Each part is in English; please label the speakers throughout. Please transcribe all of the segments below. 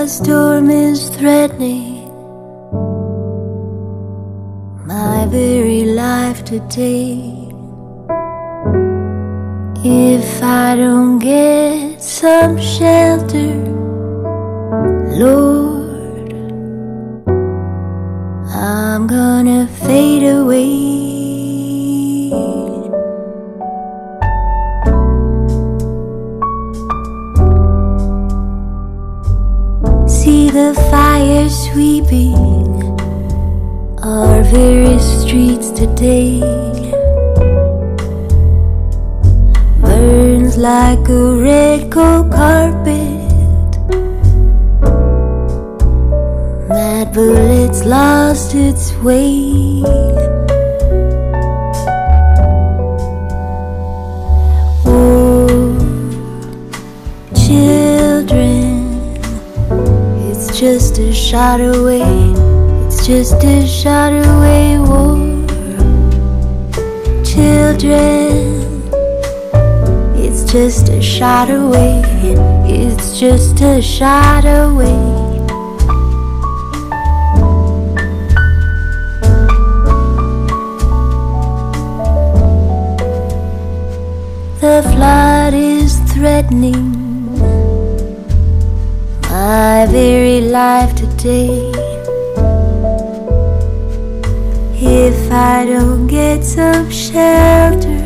Speaker 1: A storm is threatening my very life today. If I don't get some shelter, Lord, I'm gonna fade away. See the fire sweeping our very streets today. Burns like a red cold carpet. That bullet's lost its way. Oh, children, it's just a shot away. It's just a shot away. War, children, it's just a shot away. It's just a shot away. The flood is threatening my very life today. If I don't get some shelter,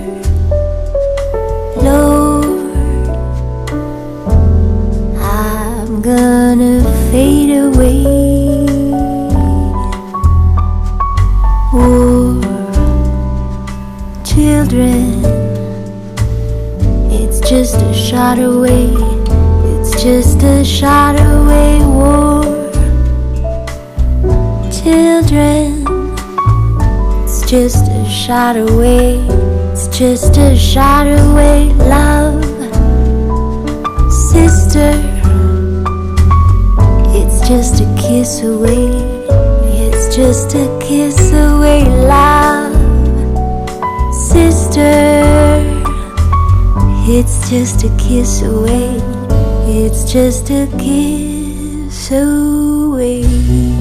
Speaker 1: Lord, I'm gonna fade away. War, children, it's just a shot away. It's just a shot away. War, children, it's just a shot away. It's just a shot away. Love, sister, it's just a kiss away. It's just a kiss away. Love, sister, it's just a kiss away. It's just a kiss away.